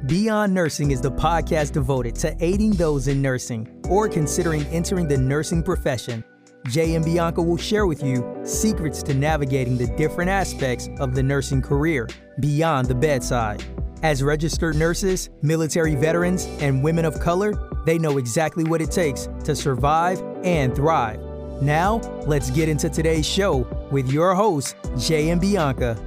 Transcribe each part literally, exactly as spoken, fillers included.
Beyond Nursing is the podcast devoted to aiding those in nursing or considering entering the nursing profession. Jay and Bianca will share with you secrets to navigating the different aspects of the nursing career beyond the bedside. As registered nurses, military veterans, and women of color, they know exactly what it takes to survive and thrive. Now, let's get into today's show with your hosts, Jay and Bianca.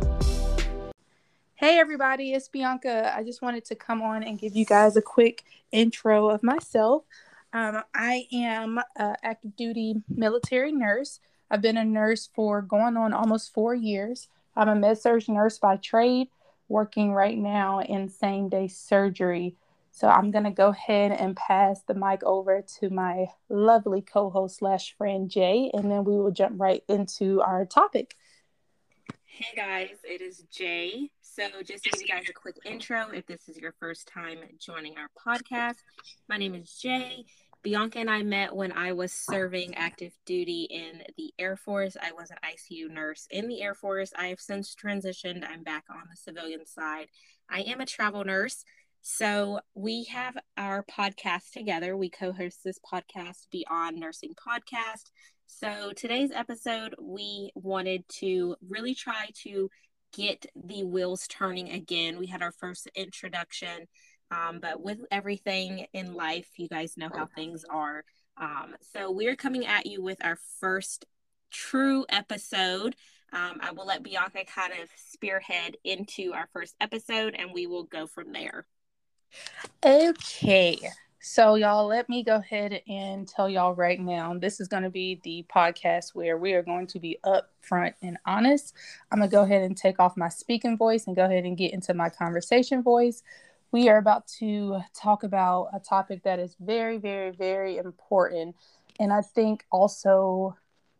Hey everybody, it's Bianca. I just wanted to come on and give you guys a quick intro of myself. Um, I am an active duty military nurse. I've been a nurse for going on almost four years. I'm a med-surg nurse by trade, working right now in same-day surgery. So I'm going to go ahead and pass the mic over to my lovely co-host slash friend Jay, and then we will jump right into our topic. Hey guys, it is Jay. So just to give you guys a quick intro, if this is your first time joining our podcast, my name is Jay. Bianca and I met when I was serving active duty in the Air Force. I was an I C U nurse in the Air Force. I have since transitioned. I'm back on the civilian side. I am a travel nurse. So we have our podcast together. We co-host this podcast, Beyond Nursing Podcast. So today's episode, we wanted to really try to get the wheels turning again. We had our first introduction, um, but with everything in life, you guys know how things are. Um, so we're coming at you with our first true episode. Um, I will let Bianca kind of spearhead into our first episode, and we will go from there. Okay. So y'all, let me go ahead and tell y'all right now, this is going to be the podcast where we are going to be upfront and honest. I'm going to go ahead and take off my speaking voice and go ahead and get into my conversation voice. We are about to talk about a topic that is very, very, very important. And I think also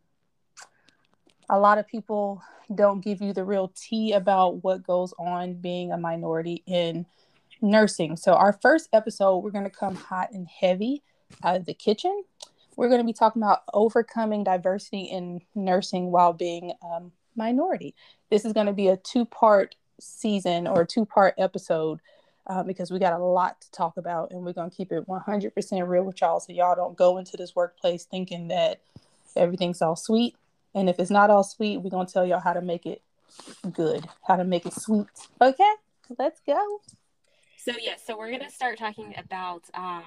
a lot of people don't give you the real tea about what goes on being a minority in nursing. So our first episode, we're going to come hot and heavy out of the kitchen. We're going to be talking about overcoming diversity in nursing while being um, minority. This is going to be a two-part season or two-part episode uh, because we got a lot to talk about, and we're going to keep it one hundred percent real with y'all so y'all don't go into this workplace thinking that everything's all sweet. And if it's not all sweet, we're going to tell y'all how to make it good, how to make it sweet. Okay, let's go. So, yeah, so we're going to start talking about um,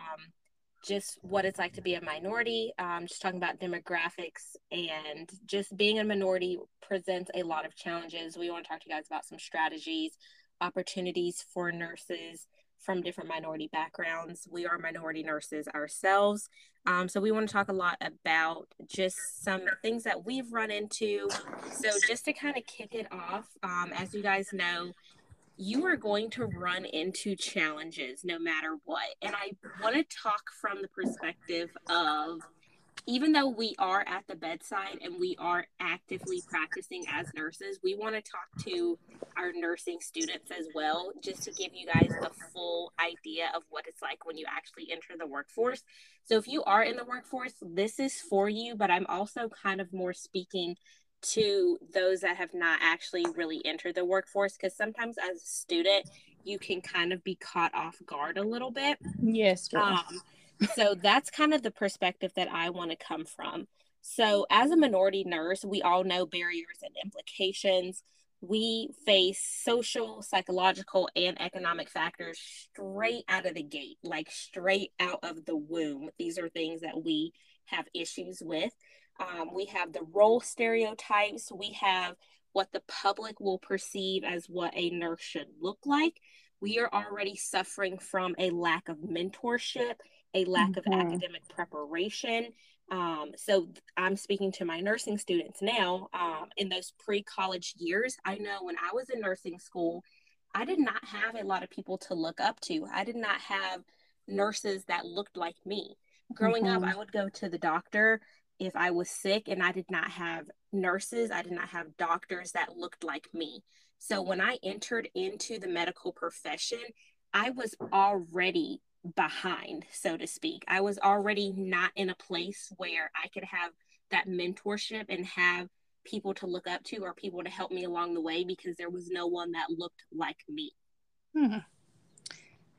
just what it's like to be a minority, um, just talking about demographics, and just being a minority presents a lot of challenges. We want to talk to you guys about some strategies, opportunities for nurses from different minority backgrounds. We are minority nurses ourselves. Um, so we want to talk a lot about just some things that we've run into. So just to kind of kick it off, um, as you guys know, you are going to run into challenges no matter what. And I want to talk from the perspective of, even though we are at the bedside and we are actively practicing as nurses, we want to talk to our nursing students as well, just to give you guys a full idea of what it's like when you actually enter the workforce. So if you are in the workforce, this is for you, but I'm also kind of more speaking to those that have not actually really entered the workforce, because sometimes as a student you can kind of be caught off guard a little bit. Yes, girl. Um, so that's kind of the perspective that I want to come from. So as a minority nurse, we all know barriers and implications. We face social, psychological, and economic factors straight out of the gate, like straight out of the womb. These are things that we have issues with. Um, we have the role stereotypes. We have what the public will perceive as what a nurse should look like. We are already suffering from a lack of mentorship, a lack Mm-hmm. of academic preparation. Um, so I'm speaking to my nursing students now. Um, in those pre-college years, I know when I was in nursing school, I did not have a lot of people to look up to. I did not have nurses that looked like me. Growing Mm-hmm. up, I would go to the doctor if I was sick, and I did not have nurses, I did not have doctors that looked like me. So when I entered into the medical profession, I was already behind, so to speak. I was already not in a place where I could have that mentorship and have people to look up to or people to help me along the way, because there was no one that looked like me. Hmm.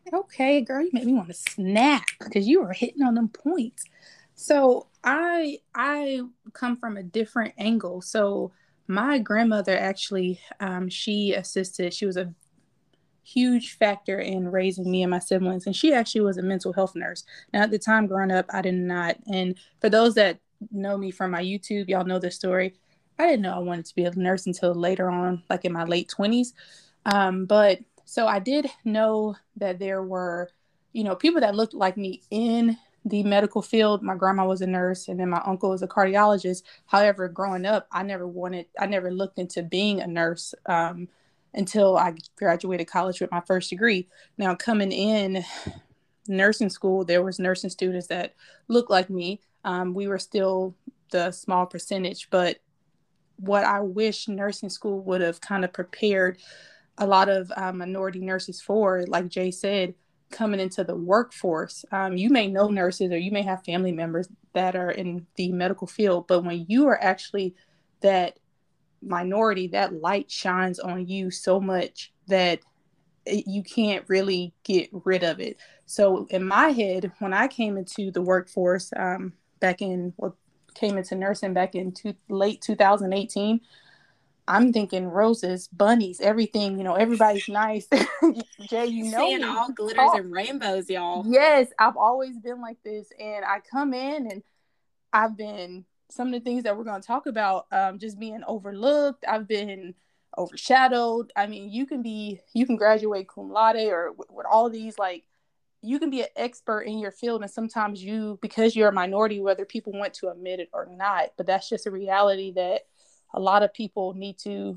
Okay, girl, you made me want to snap because you were hitting on them points. So I I come from a different angle. So my grandmother actually, um, she assisted. She was a huge factor in raising me and my siblings, and she actually was a mental health nurse. Now, at the time growing up, I did not. And for those that know me from my YouTube, y'all know this story. I didn't know I wanted to be a nurse until later on, like in my late twenties. Um, but so I did know that there were, you know, people that looked like me in the medical field. My grandma was a nurse, and then my uncle was a cardiologist. However, growing up, I never wanted, I never looked into being a nurse um, until I graduated college with my first degree. Now, coming in nursing school, there was nursing students that looked like me. Um, we were still the small percentage, but what I wish nursing school would have kind of prepared a lot of uh, minority nurses for, like Jay said, coming into the workforce. Um, you may know nurses or you may have family members that are in the medical field, but when you are actually that minority, that light shines on you so much that it, you can't really get rid of it. So in my head, when I came into the workforce um, back in, well, came into nursing back in two, late two thousand eighteen, I'm thinking roses, bunnies, everything, you know, everybody's nice. Jay, you know Seeing me. all glitters Oh, and rainbows, y'all. yes, I've always been like this. And I come in and I've been, some of the things that we're going to talk about, um, just being overlooked. I've been overshadowed. I mean, you can be, you can graduate cum laude or with, with all these, like, you can be an expert in your field. And sometimes you, because you're a minority, whether people want to admit it or not, but that's just a reality that a lot of people need to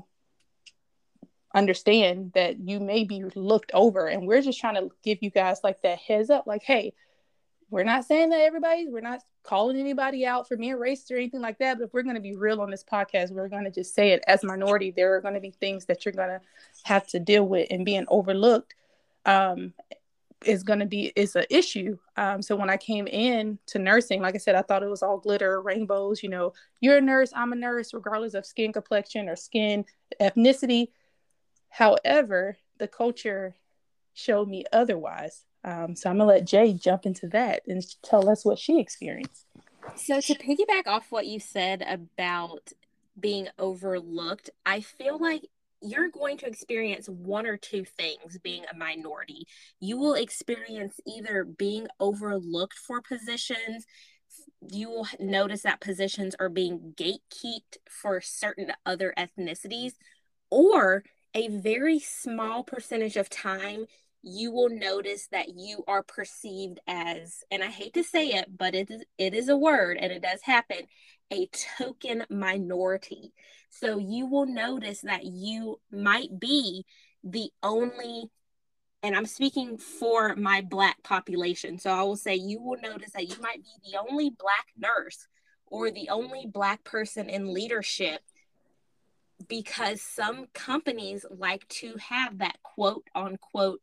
understand, that you may be looked over. And we're just trying to give you guys like that heads up, like, hey, we're not saying that everybody's, we're not calling anybody out for being racist or anything like that. But if we're going to be real on this podcast, we're going to just say it. As a minority, there are going to be things that you're going to have to deal with, and being overlooked um, is going to be, is an issue. Um, so when I came in to nursing, like I said, I thought it was all glitter, rainbows, you know, you're a nurse, I'm a nurse, regardless of skin complexion or skin ethnicity. However, the culture showed me otherwise. Um, so I'm gonna let Jay jump into that and tell us what she experienced. So to piggyback off what you said about being overlooked, I feel like you're going to experience one or two things being a minority. You will experience either being overlooked for positions. You will notice that positions are being gatekept for certain other ethnicities, or a very small percentage of time you will notice that you are perceived as, and I hate to say it, but it is, it is a word and it does happen, a token minority. So you will notice that you might be the only, and I'm speaking for my Black population. So I will say you will notice that you might be the only Black nurse or the only Black person in leadership, because some companies like to have that quote unquote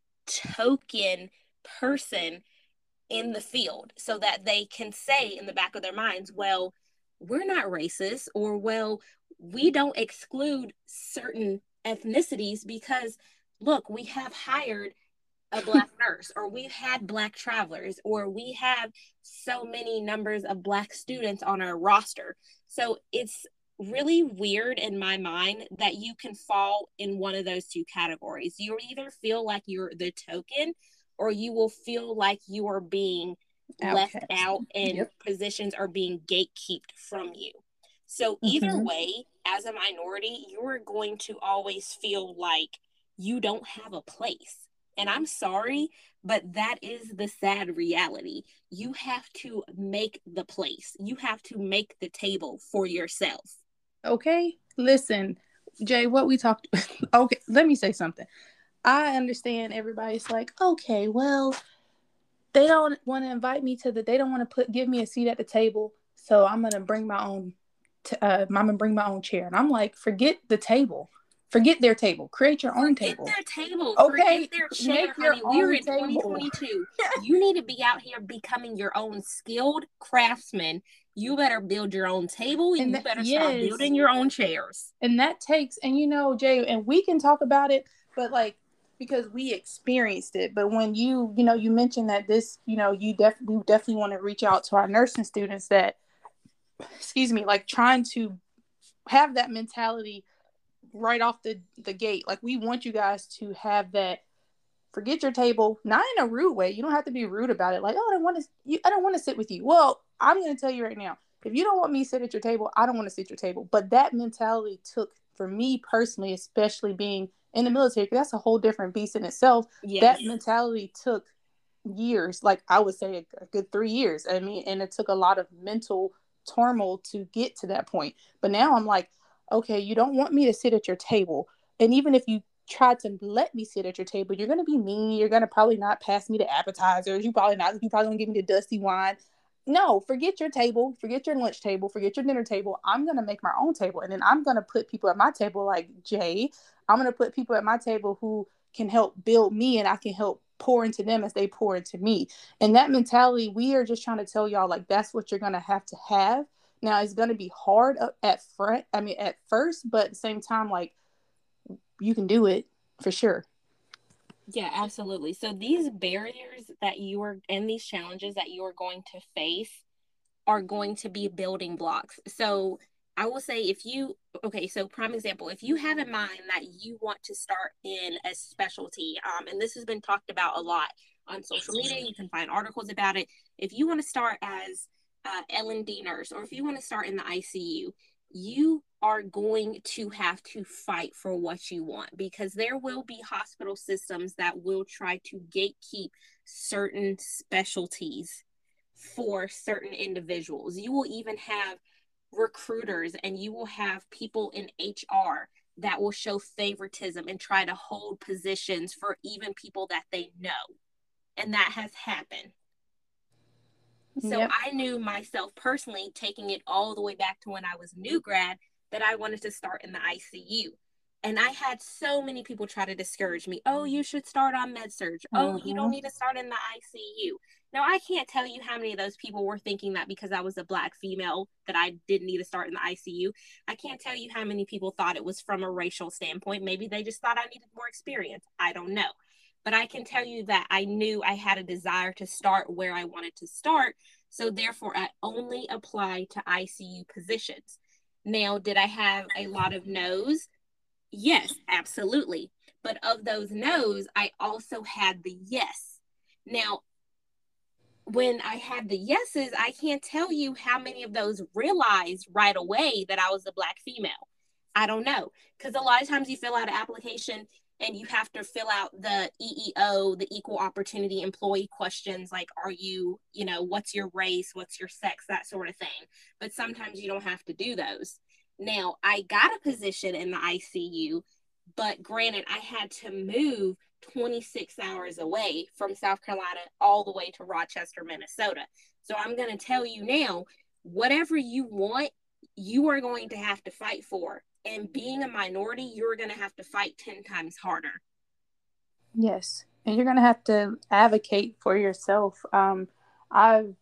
token person in the field, so that they can say in the back of their minds, well, we're not racist, or well, we don't exclude certain ethnicities because look, we have hired a Black nurse, or we've had Black travelers, or we have so many numbers of Black students on our roster. So it's really weird in my mind that you can fall in one of those two categories. You either feel like you're the token, or you will feel like you are being Outcast. left out and yep. positions are being gatekept from you. So either mm-hmm. way, as a minority, you're going to always feel like you don't have a place. And I'm sorry, but that is the sad reality. You have to make the place. You have to make the table for yourself. Okay, listen, Jay, what we talked okay, let me say something. I understand everybody's like, okay, well, they don't want to invite me to the, they don't want to put, give me a seat at the table. So I'm going to bring my own, t- uh, I'm going to bring my own chair. And I'm like, forget the table. Forget their table. Create your own table. Forget their table. Okay. Forget their chair, Make honey. We're in twenty twenty-two. You need to be out here becoming your own skilled craftsman. You better build your own table. And you that, better yes. start building your own chairs. And that takes, and you know, Jay, and we can talk about it, but like, because we experienced it. But when you, you know, you mentioned that this, you know, you definitely definitely want to reach out to our nursing students that, excuse me, like trying to have that mentality right off the, the gate. Like, we want you guys to have that, forget your table, not in a rude way. You don't have to be rude about it. Like, oh, I don't want to, you, I don't want to sit with you. Well, I'm going to tell you right now, if you don't want me to sit at your table, I don't want to sit at your table. But that mentality took, for me personally, especially being in the military, because that's a whole different beast in itself. Yes. That mentality took years, like I would say a, a good three years. I mean, and it took a lot of mental turmoil to get to that point. But now I'm like, okay, you don't want me to sit at your table. And even if you try to let me sit at your table, you're going to be mean. You're going to probably not pass me the appetizers. You probably not, you probably going to give me the dusty wine. No, forget your table, forget your lunch table, forget your dinner table. I'm going to make my own table. And then I'm going to put people at my table like Jay. I'm going to put people at my table who can help build me, and I can help pour into them as they pour into me. And that mentality, we are just trying to tell y'all, like, that's what you're going to have to have. Now, it's going to be hard at front, I mean, at first, but at the same time, like, you can do it for sure. Yeah, absolutely. So these barriers that you are, and these challenges that you are going to face are going to be building blocks. So I will say, if you, okay, so prime example, if you have in mind that you want to start in a specialty, um, and this has been talked about a lot on social media, you can find articles about it. If you want to start as uh, L and D nurse, or if you want to start in the I C U, you are going to have to fight for what you want, because there will be hospital systems that will try to gatekeep certain specialties for certain individuals. You will even have recruiters, and you will have people in H R that will show favoritism and try to hold positions for even people that they know. And that has happened. So yep. I knew myself personally, taking it all the way back to when I was new grad, that I wanted to start in the I C U. And I had so many people try to discourage me. Oh, you should start on med surg. Oh, mm-hmm. You don't need to start in the I C U. Now, I can't tell you how many of those people were thinking that because I was a Black female that I didn't need to start in the I C U. I can't tell you how many people thought it was from a racial standpoint. Maybe they just thought I needed more experience. I don't know. But I can tell you that I knew I had a desire to start where I wanted to start. So therefore, I only applied to I C U positions. Now, did I have a lot of no's? Yes, absolutely. But of those no's, I also had the yes. Now, when I had the yeses, I can't tell you how many of those realized right away that I was a Black female. I don't know. Because a lot of times you fill out an application and you have to fill out the E E O, the equal opportunity employee questions, like, are you, you know, what's your race, what's your sex, that sort of thing. But sometimes you don't have to do those. Now, I got a position in the I C U, but granted, I had to move twenty-six hours away from South Carolina all the way to Rochester, Minnesota. So I'm going to tell you now, whatever you want, you are going to have to fight for. And being a minority, you're going to have to fight ten times harder. Yes. And you're going to have to advocate for yourself. Um, I've,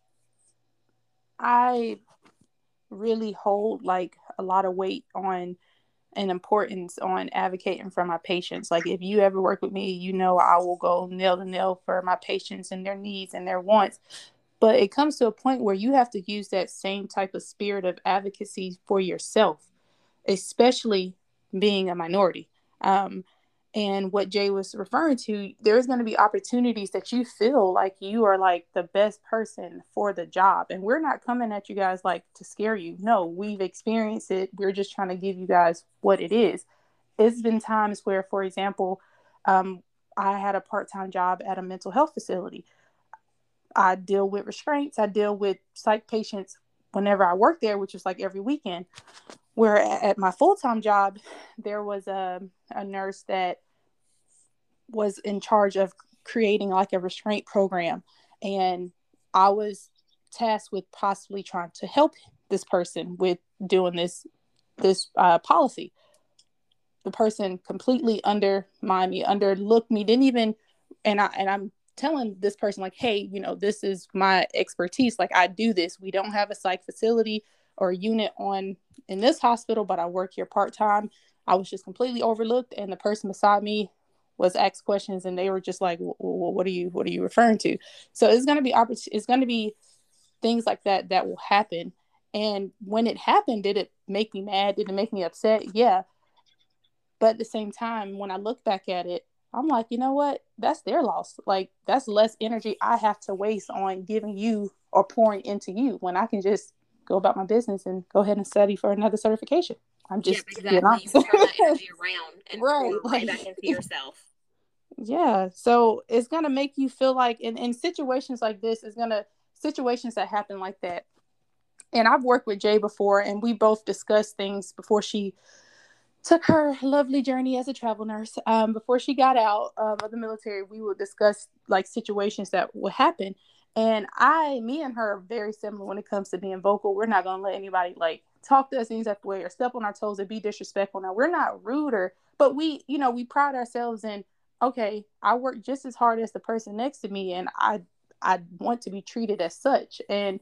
I really hold like a lot of weight on and importance on advocating for my patients. Like, if you ever work with me, you know, I will go nail to nail for my patients and their needs and their wants. But it comes to a point where you have to use that same type of spirit of advocacy for yourself, especially being a minority. Um, and what Jay was referring to, there's going to be opportunities that you feel like you are like the best person for the job. And we're not coming at you guys like to scare you. No, we've experienced it. We're just trying to give you guys what it is. It's been times where, for example, um, I had a part-time job at a mental health facility. I deal with restraints. I deal with psych patients whenever I work there, which is like every weekend. Where at my full-time job, there was a, a nurse that was in charge of creating like a restraint program. And I was tasked with possibly trying to help this person with doing this, this uh, policy. The person completely undermined me, underlooked me, didn't even, and I, and I'm telling this person like, hey, you know, this is my expertise. Like, I do this. We don't have a psych facility or unit on in this hospital, but I work here part-time. I was just completely overlooked. And the person beside me was asked questions and they were just like, well, what are you, what are you referring to? So it's going to be, oppor- it's going to be things like that that will happen. And when it happened, did it make me mad? Did it make me upset? Yeah. But at the same time, when I look back at it, I'm like, you know what? That's their loss. Like, that's less energy I have to waste on giving you or pouring into you when I can just go about my business and go ahead and study for another certification. I'm just yep, exactly. You can turn that energy around and right, pour right like, back into yourself. Yeah. So it's going to make you feel like in, in situations like this, it's going to, situations that happen like that. And I've worked with Jay before, and we both discussed things before she took her lovely journey as a travel nurse. Um, before she got out um, of the military, we would discuss like situations that would happen. And I, me and her are very similar when it comes to being vocal. We're not going to let anybody like talk to us any type of way or step on our toes or be disrespectful. Now, we're not rude or, but we, you know, we pride ourselves in, okay, I work just as hard as the person next to me, and I, I want to be treated as such. And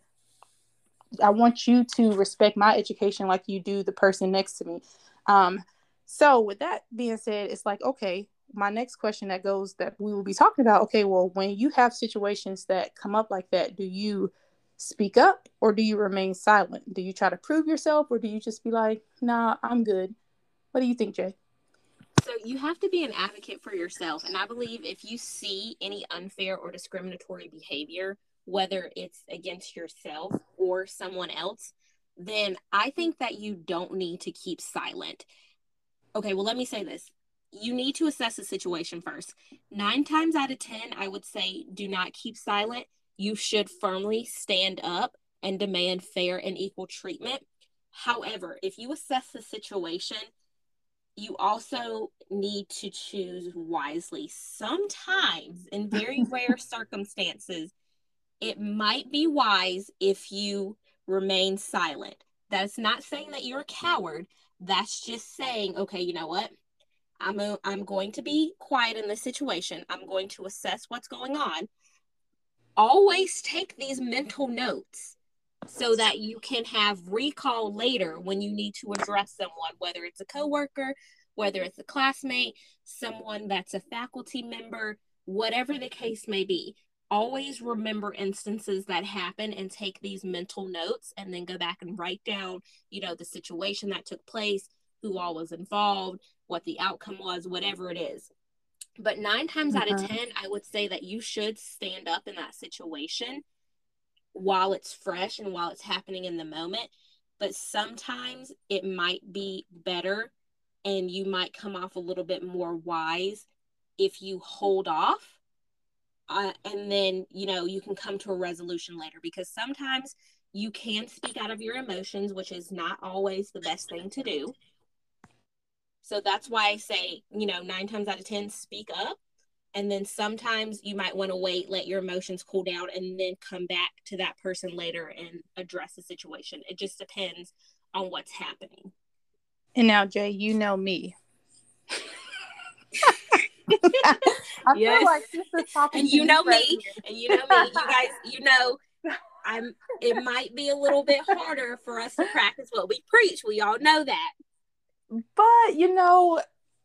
I want you to respect my education like you do the person next to me. Um, so with that being said, it's like, okay, my next question that goes that we will be talking about, okay, well, when you have situations that come up like that, do you speak up or do you remain silent? Do you try to prove yourself or do you just be like, nah, I'm good? What do you think, Jay? So you have to be an advocate for yourself. And I believe if you see any unfair or discriminatory behavior, whether it's against yourself or someone else, then I think that you don't need to keep silent. Okay, well, let me say this. You need to assess the situation first. Nine times out of ten, I would say do not keep silent. You should firmly stand up and demand fair and equal treatment. However, if you assess the situation, you also need to choose wisely. Sometimes, in very rare circumstances, it might be wise if you remain silent. That's not saying that you're a coward. That's just saying, okay, you know what? I'm a, I'm going to be quiet in this situation. I'm going to assess what's going on. Always take these mental notes so that you can have recall later when you need to address someone, whether it's a coworker, whether it's a classmate, someone that's a faculty member, whatever the case may be. Always remember instances that happen and take these mental notes and then go back and write down, you know, the situation that took place, who all was involved, what the outcome was, whatever it is. But nine times mm-hmm. out of ten, I would say that you should stand up in that situation while it's fresh and while it's happening in the moment. But sometimes it might be better and you might come off a little bit more wise if you hold off. Uh, and then, you know, you can come to a resolution later, because sometimes you can speak out of your emotions, which is not always the best thing to do. So that's why I say, you know, nine times out of ten, speak up. And then sometimes you might want to wait, let your emotions cool down, and then come back to that person later and address the situation. It just depends on what's happening. And now, Jay, you know me. I yes. feel like this is talking and to you know right me, here. and you know me. You guys, you know, I'm. It might be a little bit harder for us to practice what we preach. We all know that. But you know,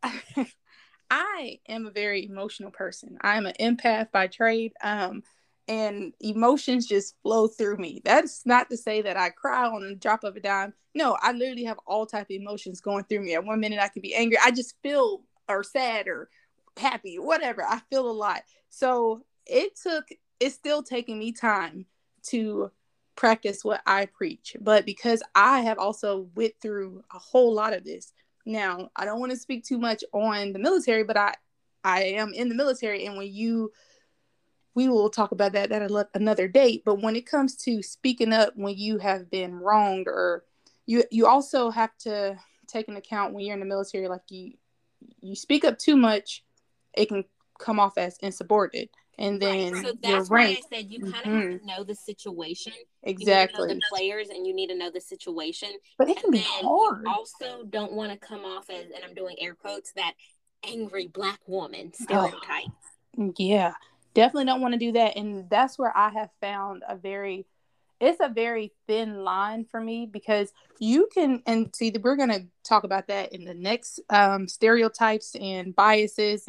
I am a very emotional person. I'm an empath by trade, um, and emotions just flow through me. That's not to say that I cry on the drop of a dime. No, I literally have all type of emotions going through me. At one minute, I can be angry. I just feel or sad or happy, whatever. I feel a lot. So it took, it's still taking me time to practice what I preach. But because I have also went through a whole lot of this. Now, I don't want to speak too much on the military, but I, I am in the military. And when you, we will talk about that at a, another date. But when it comes to speaking up when you have been wronged, or you, you also have to take into account when you're in the military, like you, you speak up too much, it can come off as insubordinate. And then right. So that's why I said you kind of mm-hmm. have to know the situation. Exactly. You need to know the players and you need to know the situation. But it can and be then hard. You also don't want to come off as, and I'm doing air quotes, that angry Black woman stereotype. Oh, yeah, definitely don't want to do that. And that's where I have found a very, it's a very thin line for me, because you can, and see, we're going to talk about that in the next um, stereotypes and biases and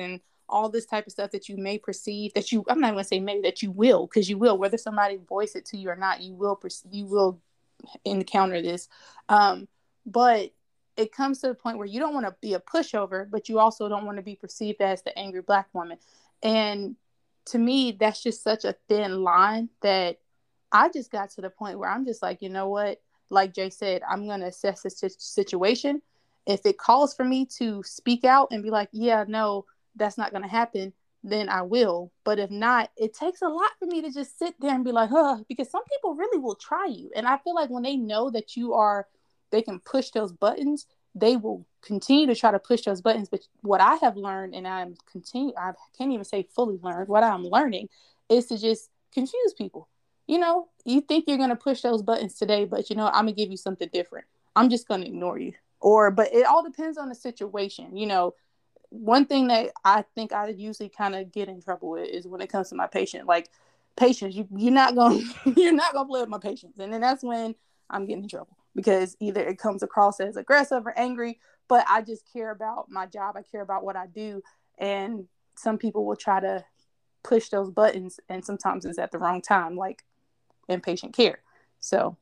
all this type of stuff that you may perceive that you, I'm not going to say maybe, that you will, because you will, whether somebody voice it to you or not, you will, you will encounter this. Um, but it comes to the point where you don't want to be a pushover, but you also don't want to be perceived as the angry Black woman. And to me, that's just such a thin line that I just got to the point where I'm just like, you know what? Like Jay said, I'm going to assess this situation. If it calls for me to speak out and be like, yeah, no, that's not going to happen, then I will. But if not, it takes a lot for me to just sit there and be like, huh, because some people really will try you. And I feel like when they know that you are, they can push those buttons, they will continue to try to push those buttons. But what I have learned, and I'm continue, I can't even say fully learned, what I'm learning is to just confuse people. You know, you think you're going to push those buttons today, but you know, I'm going to give you something different. I'm just going to ignore you. Or, but it all depends on the situation. You know, one thing that I think I usually kind of get in trouble with is when it comes to my patient, like patience, you, you're not going to, you're not going to play with my patience. And then that's when I'm getting in trouble, because either it comes across as aggressive or angry, but I just care about my job. I care about what I do. And some people will try to push those buttons, and sometimes it's at the wrong time, like in patient care. So.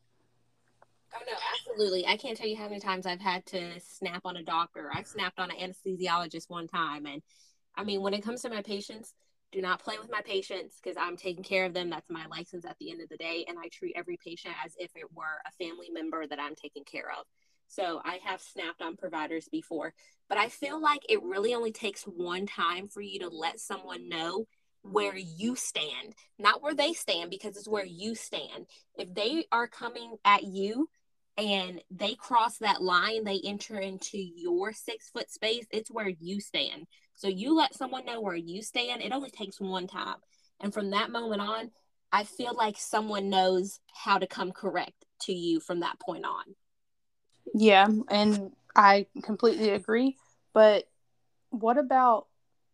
Oh, no, absolutely. I can't tell you how many times I've had to snap on a doctor. I've snapped on an anesthesiologist one time. And I mean, when it comes to my patients, do not play with my patients, because I'm taking care of them. That's my license at the end of the day. And I treat every patient as if it were a family member that I'm taking care of. So I have snapped on providers before, but I feel like it really only takes one time for you to let someone know where you stand, not where they stand, because it's where you stand. If they are coming at you and they cross that line, they enter into your six foot space, it's where you stand. So you let someone know where you stand. It only takes one time. And from that moment on, I feel like someone knows how to come correct to you from that point on. Yeah, and I completely agree. But what about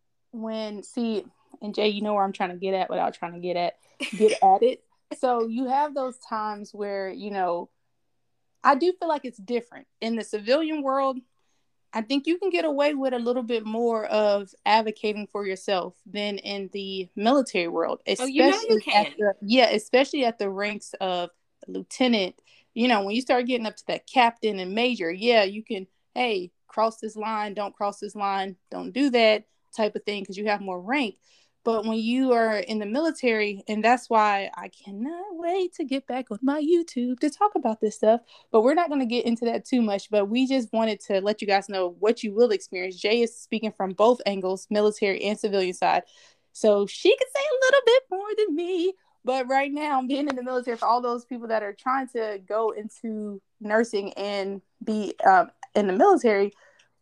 when, see, and Jay, you know where I'm trying to get at without trying to get at, get at it. So you have those times where, you know, I do feel like it's different. In the civilian world, I think you can get away with a little bit more of advocating for yourself than in the military world. Especially oh, you know you can. At the, yeah, especially at the ranks of lieutenant. You know, when you start getting up to that captain and major, yeah, you can, hey, cross this line, don't cross this line, don't do that type of thing, because you have more rank. But when you are in the military, and that's why I cannot wait to get back on my YouTube to talk about this stuff, but we're not going to get into that too much, but we just wanted to let you guys know what you will experience. Jay is speaking from both angles, military and civilian side. So she could say a little bit more than me, but right now, being in the military, for all those people that are trying to go into nursing and be um, in the military,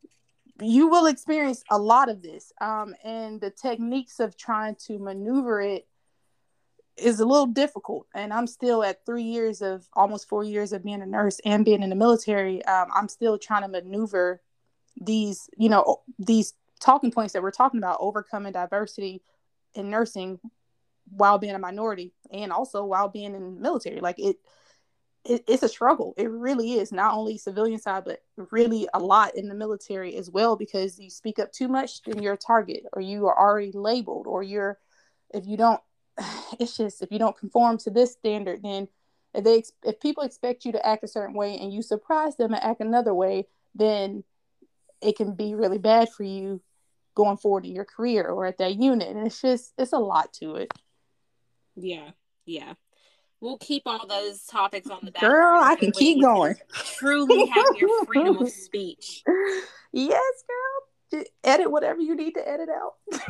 you will experience a lot of this. Um, and the techniques of trying to maneuver it is a little difficult. And I'm still at three years of almost four years of being a nurse and being in the military. Um, I'm still trying to maneuver these, you know, these talking points that we're talking about, overcoming diversity in nursing while being a minority, and also while being in the military. Like it, it, it's a struggle. It really is. Not only civilian side, but really a lot in the military as well, because you speak up too much, then you're a target, or you are already labeled, or you're, if you don't, it's just, if you don't conform to this standard, then if they, if people expect you to act a certain way and you surprise them and act another way, then it can be really bad for you going forward in your career or at that unit. And it's just, it's a lot to it. Yeah, yeah. We'll keep all those topics on the back. Girl, I can keep going. Truly have your freedom of speech. Yes, girl. Just edit whatever you need to edit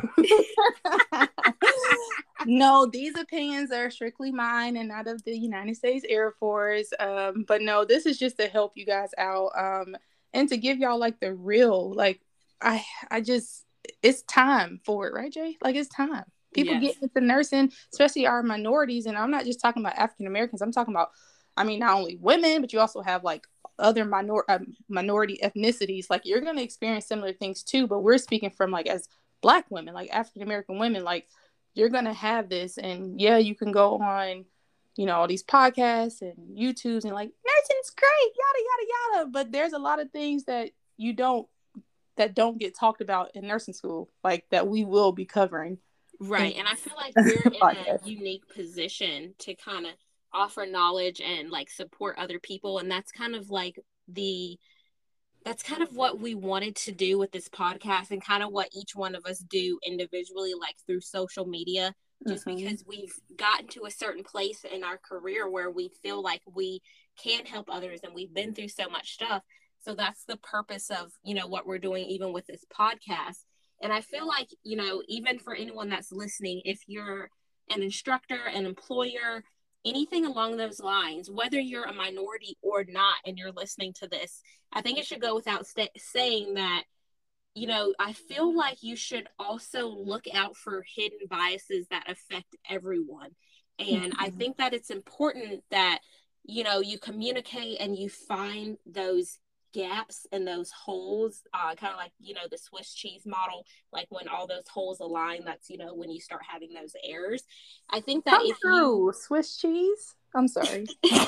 out. No, these opinions are strictly mine and not of the United States Air Force. Um, but no, this is just to help you guys out, um, and to give y'all like the real, like, I, I just, it's time for it, right, Jay? Like, it's time. People Yes. get into nursing, especially our minorities. And I'm not just talking about African Americans. I'm talking about, I mean, not only women, but you also have like other minor uh, minority ethnicities. Like, you're going to experience similar things too. But we're speaking from like as Black women, like African American women, like you're going to have this. And yeah, you can go on, you know, all these podcasts and YouTubes and like, nursing's great, yada, yada, yada. But there's a lot of things that you don't, that don't get talked about in nursing school, like that we will be covering. Right. And I feel like we're in a unique position to kind of offer knowledge and like support other people. And that's kind of like the, that's kind of what we wanted to do with this podcast, and kind of what each one of us do individually, like through social media, just mm-hmm. because we've gotten to a certain place in our career where we feel like we can help others, and we've been through so much stuff. So that's the purpose of, you know, what we're doing, even with this podcast. And I feel like, you know, even for anyone that's listening, if you're an instructor, an employer, anything along those lines, whether you're a minority or not, and you're listening to this, I think it should go without st- saying that, you know, I feel like you should also look out for hidden biases that affect everyone. And mm-hmm. I think that it's important that, you know, you communicate and you find those gaps and those holes, uh, kind of like, you know, the Swiss cheese model, like when all those holes align, that's, you know, when you start having those errors. I think that Come if through. you Swiss cheese, I'm sorry.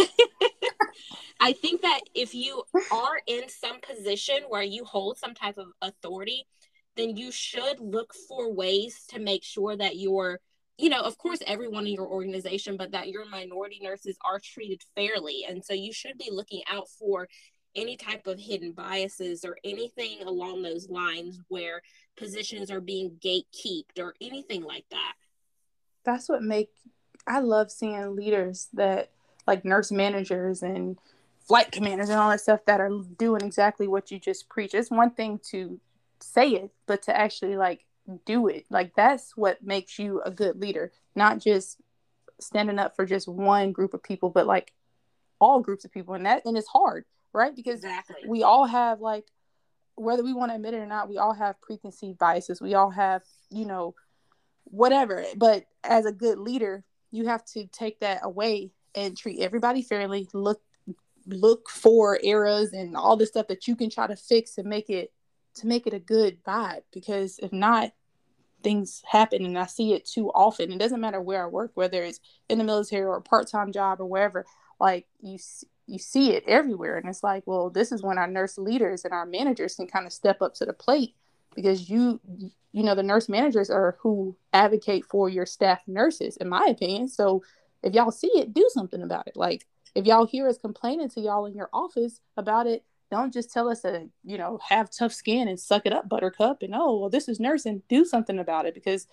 I think that if you are in some position where you hold some type of authority, then you should look for ways to make sure that you're, you know, of course, everyone in your organization, but that your minority nurses are treated fairly. And so you should be looking out for any type of hidden biases or anything along those lines where positions are being gatekept or anything like that. That's what make, I love seeing leaders that, like nurse managers and flight commanders and all that stuff, that are doing exactly what you just preach. It's one thing to say it, but to actually like do it. Like that's what makes you a good leader, not just standing up for just one group of people, but like all groups of people. And that, and it's hard, right? Because exactly. we all have, like, whether we want to admit it or not, we all have preconceived biases. We all have, you know, whatever. But as a good leader, you have to take that away and treat everybody fairly. Look, look for errors and all the stuff that you can try to fix and make it to make it a good vibe. Because if not, things happen, and I see it too often. It doesn't matter where I work, whether it's in the military or a part-time job or wherever. Like you, you see it everywhere, and it's like, well, this is when our nurse leaders and our managers can kind of step up to the plate, because you, you know, the nurse managers are who advocate for your staff nurses, in my opinion. So if y'all see it, do something about it. Like if y'all hear us complaining to y'all in your office about it, don't just tell us to, you know, have tough skin and suck it up, buttercup, and, oh, well, this is nursing. Do something about it, because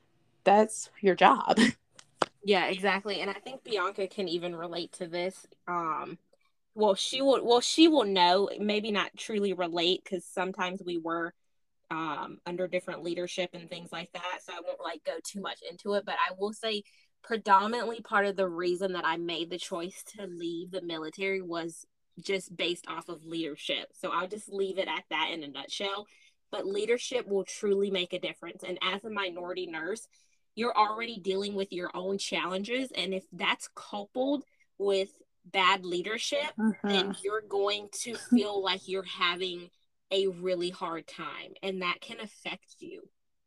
that's your job. Yeah, exactly. And I think Bianca can even relate to this. Um, well, she will, well, she will know, maybe not truly relate, because sometimes we were um, under different leadership and things like that. So I won't like go too much into it, but I will say predominantly part of the reason that I made the choice to leave the military was just based off of leadership. So I'll just leave it at that in a nutshell. But leadership will truly make a difference. And as a minority nurse, you're already dealing with your own challenges. And if that's coupled with bad leadership, uh-huh. then you're going to feel like you're having a really hard time. And that can affect you.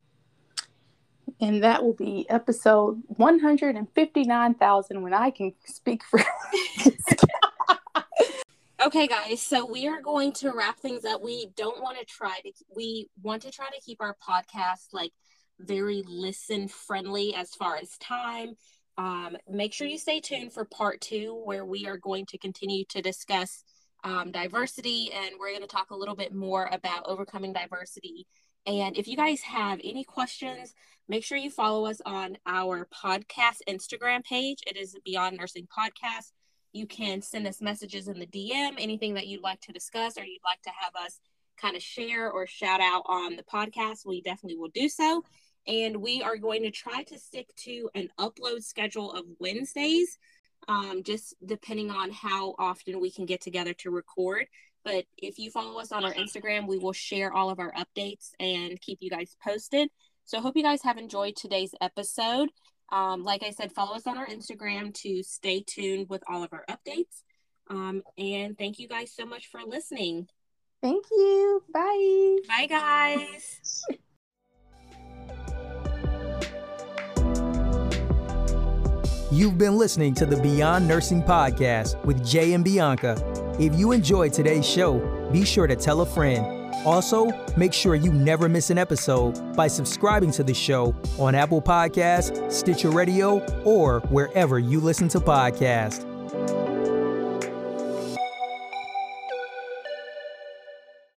And that will be episode one hundred fifty-nine thousand when I can speak for Okay, guys, so we are going to wrap things up. We don't want to try to, we want to try to keep our podcast like very listen friendly as far as time. Um, make sure you stay tuned for part two, where we are going to continue to discuss um, diversity, and we're going to talk a little bit more about overcoming diversity. And if you guys have any questions, make sure you follow us on our podcast Instagram page. It is Beyond Nursing Podcast. You can send us messages in the D M, anything that you'd like to discuss or you'd like to have us kind of share or shout out on the podcast. We definitely will do so. And we are going to try to stick to an upload schedule of Wednesdays, um, just depending on how often we can get together to record. But if you follow us on our Instagram, we will share all of our updates and keep you guys posted. So I hope you guys have enjoyed today's episode. Um, like I said, follow us on our Instagram to stay tuned with all of our updates. Um, and thank you guys so much for listening. Thank you. Bye. Bye, guys. You've been listening to the Beyond Nursing Podcast with Jay and Bianca. If you enjoyed today's show, be sure to tell a friend. Also, make sure you never miss an episode by subscribing to the show on Apple Podcasts, Stitcher Radio, or wherever you listen to podcasts.